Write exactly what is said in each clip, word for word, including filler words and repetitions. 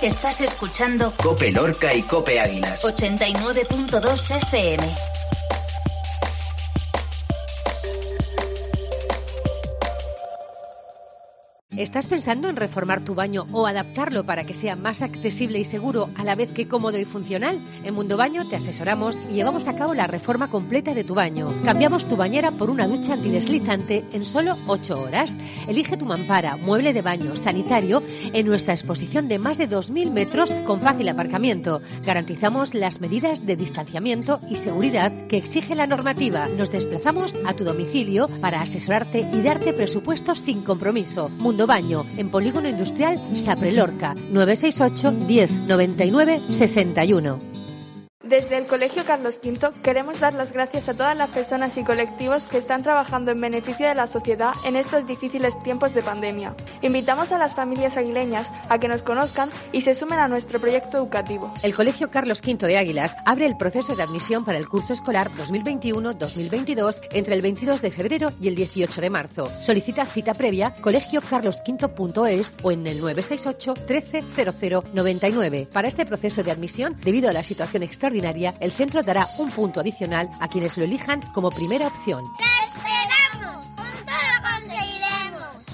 Estás escuchando COPE Lorca y COPE Águilas. ochenta y nueve punto dos F M. ¿Estás pensando en reformar tu baño o adaptarlo para que sea más accesible y seguro a la vez que cómodo y funcional? En Mundo Baño te asesoramos y llevamos a cabo la reforma completa de tu baño. Cambiamos tu bañera por una ducha antideslizante en solo ocho horas. Elige tu mampara, mueble de baño, sanitario en nuestra exposición de más de dos mil metros con fácil aparcamiento. Garantizamos las medidas de distanciamiento y seguridad que exige la normativa. Nos desplazamos a tu domicilio para asesorarte y darte presupuestos sin compromiso. Mundo Baño, en Polígono Industrial Sapre Lorca, nueve seis ocho, diez, noventa y nueve, sesenta y uno. Desde el Colegio Carlos quinto queremos dar las gracias a todas las personas y colectivos que están trabajando en beneficio de la sociedad en estos difíciles tiempos de pandemia. Invitamos a las familias aguileñas a que nos conozcan y se sumen a nuestro proyecto educativo. El Colegio Carlos quinto de Águilas abre el proceso de admisión para el curso escolar dos mil veintiuno dos mil veintidós entre el veintidós de febrero y el dieciocho de marzo. Solicita cita previa colegio carlos quinto punto es o en el nueve seis ocho, trece, cero cero, noventa y nueve. Para este proceso de admisión, debido a la situación extraordinaria, el centro dará un punto adicional a quienes lo elijan como primera opción. ¡Te esperamos! ¡Juntos lo conseguiremos!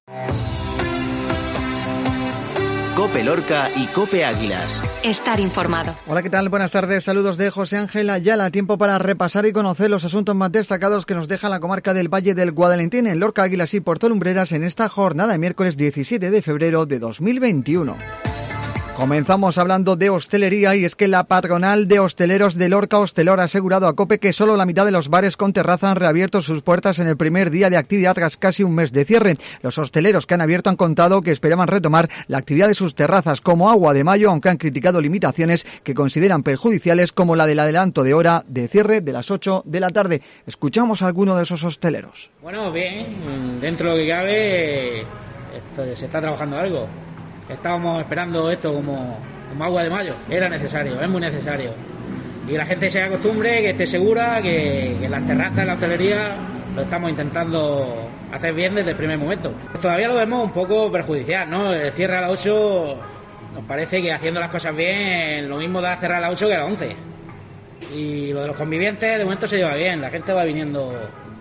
COPE Lorca y COPE Águilas. Estar informado. Hola, ¿qué tal? Buenas tardes. Saludos de José Ángel Ayala. Tiempo para repasar y conocer los asuntos más destacados que nos deja la comarca del Valle del Guadalentín en Lorca, Águilas y Portolumbreras en esta jornada de miércoles diecisiete de febrero de dos mil veintiuno. Comenzamos hablando de hostelería y es que la patronal de hosteleros de Lorca Hostelor ha asegurado a COPE que solo la mitad de los bares con terraza han reabierto sus puertas en el primer día de actividad tras casi un mes de cierre. Los hosteleros que han abierto han contado que esperaban retomar la actividad de sus terrazas como Agua de Mayo, aunque han criticado limitaciones que consideran perjudiciales como la del adelanto de hora de cierre de las ocho de la tarde. Escuchamos a alguno de esos hosteleros. Bueno, bien, dentro de lo que cabe esto, se está trabajando algo. Estábamos esperando esto como, como agua de mayo. Era necesario, es muy necesario. Y que la gente se acostumbre, que esté segura, que, que las terrazas, la hostelería, lo estamos intentando hacer bien desde el primer momento. Todavía lo vemos un poco perjudicial, ¿no? El cierre a las ocho, nos parece que haciendo las cosas bien, lo mismo da cerrar a las ocho que a las once. Y lo de los convivientes, de momento se lleva bien, la gente va viniendo,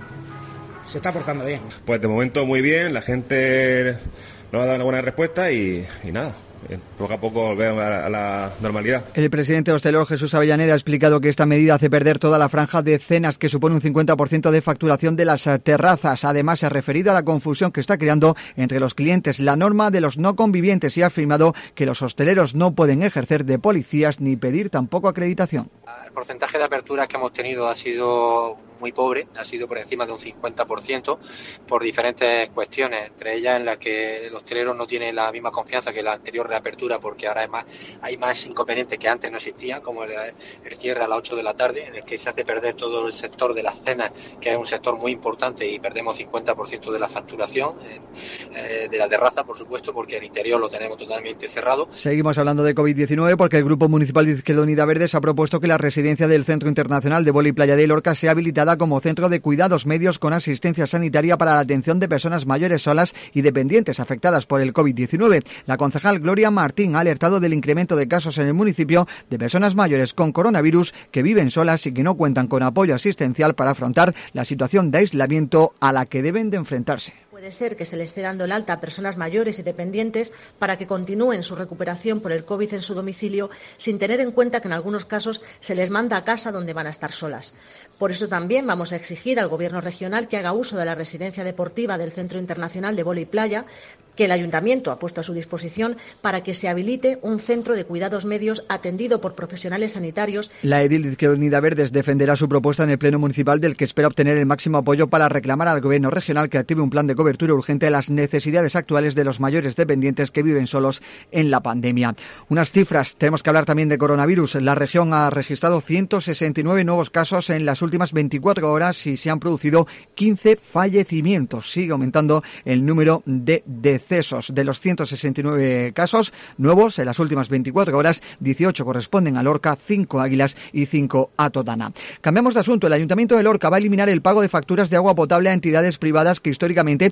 se está portando bien. Pues de momento muy bien, la gente nos ha dado una buena respuesta y, y nada, poco a poco volvemos a la, a la normalidad. El presidente hostelero Jesús Avellaneda ha explicado que esta medida hace perder toda la franja de cenas que supone un cincuenta por ciento de facturación de las terrazas. Además, se ha referido a la confusión que está creando entre los clientes la norma de los no convivientes y ha afirmado que los hosteleros no pueden ejercer de policías ni pedir tampoco acreditación. El porcentaje de aperturas que hemos tenido ha sido muy pobre, ha sido por encima de un cincuenta por ciento por diferentes cuestiones, entre ellas en las que el hostelero no tiene la misma confianza que la anterior reapertura porque ahora hay más, hay más inconvenientes que antes no existían, como el, el cierre a las ocho de la tarde, en el que se hace perder todo el sector de las cenas, que es un sector muy importante y perdemos cincuenta por ciento de la facturación, eh, de la terraza, por supuesto, porque el interior lo tenemos totalmente cerrado. Seguimos hablando de covid diecinueve porque el Grupo Municipal de Izquierda Unida Verdes ha propuesto que la residencia del Centro Internacional de Vóley Playa de Lorca sea habilitada como centro de cuidados medios con asistencia sanitaria para la atención de personas mayores solas y dependientes afectadas por el covid diecinueve. La concejal Gloria Martín ha alertado del incremento de casos en el municipio de personas mayores con coronavirus que viven solas y que no cuentan con apoyo asistencial para afrontar la situación de aislamiento a la que deben de enfrentarse. Puede ser que se le esté dando el alta a personas mayores y dependientes para que continúen su recuperación por el COVID en su domicilio sin tener en cuenta que en algunos casos se les manda a casa donde van a estar solas. Por eso también vamos a exigir al Gobierno regional que haga uso de la residencia deportiva del Centro Internacional de Vóley Playa, que el Ayuntamiento ha puesto a su disposición para que se habilite un centro de cuidados medios atendido por profesionales sanitarios. La edil de Izquierda Unida Verdes defenderá su propuesta en el Pleno Municipal, del que espera obtener el máximo apoyo para reclamar al Gobierno regional que active un plan de cobertura urgente a las necesidades actuales de los mayores dependientes que viven solos en la pandemia. Unas cifras, tenemos que hablar también de coronavirus. La región ha registrado ciento sesenta y nueve nuevos casos en las últimas veinticuatro horas y se han producido quince fallecimientos. Sigue aumentando el número de decesos. De los ciento sesenta y nueve casos nuevos en las últimas veinticuatro horas, dieciocho corresponden a Lorca, cinco a Águilas y cinco a Totana. Cambiamos de asunto. El Ayuntamiento de Lorca va a eliminar el pago de facturas de agua potable a entidades privadas que históricamente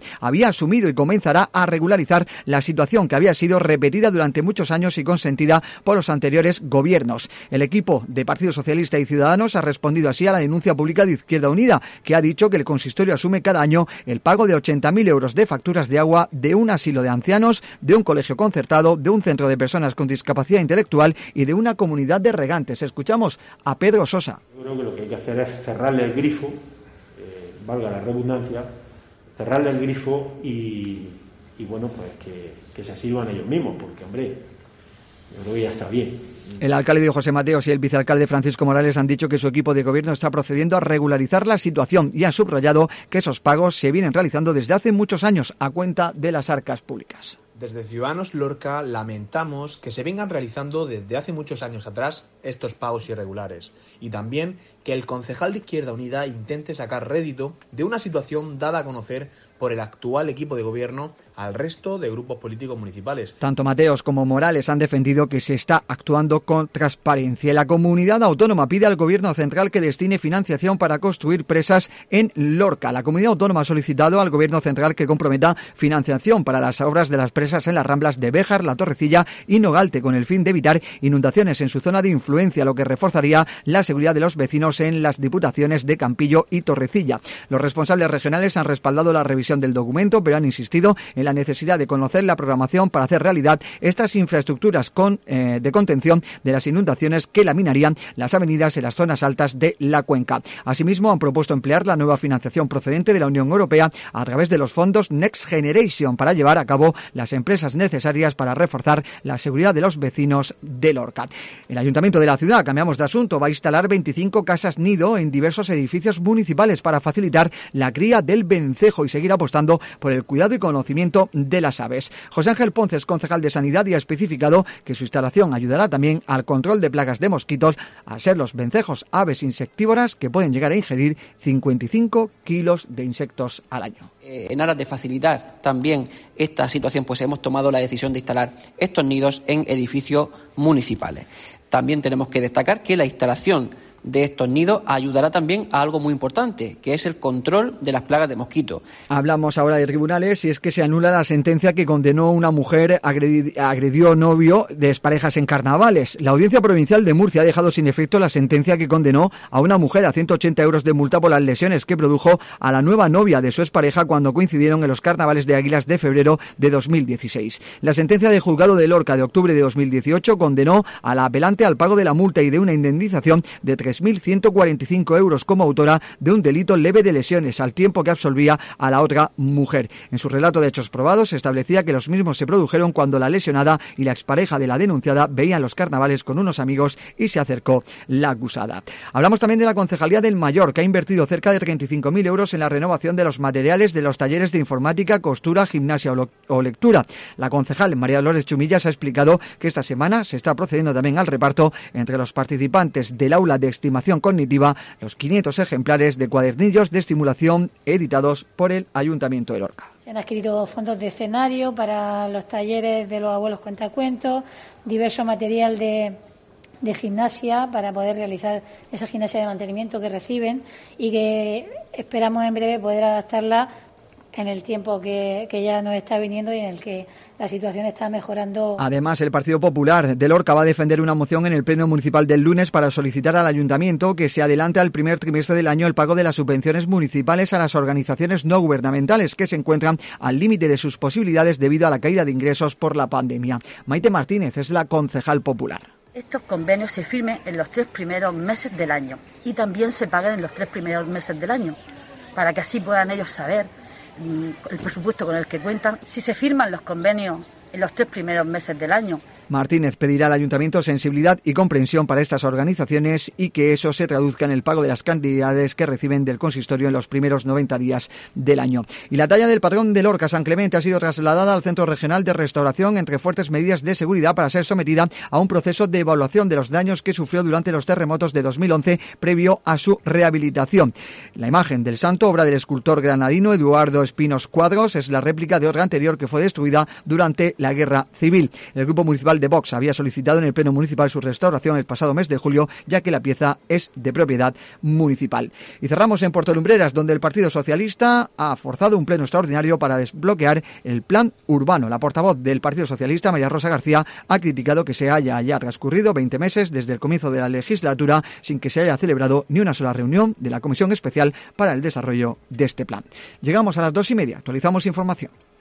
había asumido y comenzará a regularizar la situación que había sido repetida durante muchos años y consentida por los anteriores gobiernos. El equipo de Partido Socialista y Ciudadanos ha respondido así a la denuncia pública de Izquierda Unida, que ha dicho que el consistorio asume cada año el pago de ochenta mil euros de facturas de agua de un asilo de ancianos, de un colegio concertado, de un centro de personas con discapacidad intelectual y de una comunidad de regantes. Escuchamos a Pedro Sosa. Yo creo que lo que hay que hacer es cerrarle el grifo, eh, valga la redundancia, cerrarle el grifo y, y bueno, pues que, que se sirvan ellos mismos, porque, hombre, yo creo que ya está bien. El alcalde José Mateos y el vicealcalde Francisco Morales han dicho que su equipo de gobierno está procediendo a regularizar la situación y han subrayado que esos pagos se vienen realizando desde hace muchos años a cuenta de las arcas públicas. Desde Ciudadanos Lorca lamentamos que se vengan realizando desde hace muchos años atrás estos pagos irregulares y también que el concejal de Izquierda Unida intente sacar rédito de una situación dada a conocer por el actual equipo de gobierno al resto de grupos políticos municipales. Tanto Mateos como Morales han defendido que se está actuando con transparencia. La comunidad autónoma pide al gobierno central que destine financiación para construir presas en Lorca. La comunidad autónoma ha solicitado al gobierno central que comprometa financiación para las obras de las presas en las ramblas de Béjar, La Torrecilla y Nogalte, con el fin de evitar inundaciones en su zona de influencia, lo que reforzaría la seguridad de los vecinos en las diputaciones de Campillo y Torrecilla. Los responsables regionales han respaldado la revisión del documento, pero han insistido en la necesidad de conocer la programación para hacer realidad estas infraestructuras con, eh, de contención de las inundaciones que laminarían las avenidas en las zonas altas de la cuenca. Asimismo, han propuesto emplear la nueva financiación procedente de la Unión Europea a través de los fondos Next Generation para llevar a cabo las empresas necesarias para reforzar la seguridad de los vecinos de Lorca. El Ayuntamiento de la ciudad, cambiamos de asunto, va a instalar veinticinco casas nido en diversos edificios municipales para facilitar la cría del vencejo y seguir apostando por el cuidado y conocimiento de las aves. José Ángel Ponces, concejal de Sanidad, y ha especificado que su instalación ayudará también al control de plagas de mosquitos, al ser los vencejos aves insectívoras que pueden llegar a ingerir cincuenta y cinco kilos de insectos al año. Eh, en aras de facilitar también esta situación, pues hemos tomado la decisión de instalar estos nidos en edificios municipales. También tenemos que destacar que la instalación de estos nidos ayudará también a algo muy importante, que es el control de las plagas de mosquitos. Hablamos ahora de tribunales y es que se anula la sentencia que condenó a una mujer agredi- agredió novio de exparejas en carnavales. La Audiencia Provincial de Murcia ha dejado sin efecto la sentencia que condenó a una mujer a ciento ochenta euros de multa por las lesiones que produjo a la nueva novia de su expareja cuando coincidieron en los carnavales de Águilas de febrero de dos mil dieciséis. La sentencia del juzgado de Lorca de octubre de dos mil dieciocho condenó a la apelante al pago de la multa y de una indemnización de tres mil ciento cuarenta y cinco euros como autora de un delito leve de lesiones, al tiempo que absolvía a la otra mujer. En su relato de hechos probados se establecía que los mismos se produjeron cuando la lesionada y la expareja de la denunciada veían los carnavales con unos amigos y se acercó la acusada. Hablamos también de la Concejalía del Mayor, que ha invertido cerca de treinta y cinco mil euros en la renovación de los materiales de los talleres de informática, costura, gimnasia o, lo- o lectura. La concejal María Dolores Chumillas ha explicado que esta semana se está procediendo también al reparto entre los participantes del aula de estimación cognitiva los quinientos ejemplares de cuadernillos de estimulación editados por el Ayuntamiento de Lorca. Se han adquirido fondos de escenario para los talleres de los abuelos cuentacuentos, diverso material de, de gimnasia para poder realizar esa gimnasia de mantenimiento que reciben y que esperamos en breve poder adaptarla en el tiempo que, que ya nos está viniendo y en el que la situación está mejorando. Además, el Partido Popular de Lorca va a defender una moción en el Pleno Municipal del lunes para solicitar al Ayuntamiento que se adelante al primer trimestre del año el pago de las subvenciones municipales a las organizaciones no gubernamentales que se encuentran al límite de sus posibilidades debido a la caída de ingresos por la pandemia. Maite Martínez es la concejal popular. Estos convenios se firmen en los tres primeros meses del año y también se paguen en los tres primeros meses del año, para que así puedan ellos saber el presupuesto con el que cuentan, si se firman los convenios en los tres primeros meses del año. Martínez pedirá al Ayuntamiento sensibilidad y comprensión para estas organizaciones y que eso se traduzca en el pago de las cantidades que reciben del consistorio en los primeros noventa días del año. Y la talla del patrón de Lorca, San Clemente, ha sido trasladada al Centro Regional de Restauración entre fuertes medidas de seguridad para ser sometida a un proceso de evaluación de los daños que sufrió durante los terremotos de dos mil once previo a su rehabilitación. La imagen del santo, obra del escultor granadino Eduardo Espinos Cuadros, es la réplica de otra anterior que fue destruida durante la Guerra Civil. El Grupo Municipal Municipal de Vox había solicitado en el Pleno Municipal su restauración el pasado mes de julio, ya que la pieza es de propiedad municipal. Y cerramos en Puerto Lumbreras, donde el Partido Socialista ha forzado un pleno extraordinario para desbloquear el plan urbano. La portavoz del Partido Socialista, María Rosa García, ha criticado que se haya ya transcurrido veinte meses desde el comienzo de la legislatura sin que se haya celebrado ni una sola reunión de la Comisión Especial para el Desarrollo de este plan. Llegamos a las dos y media. Actualizamos información.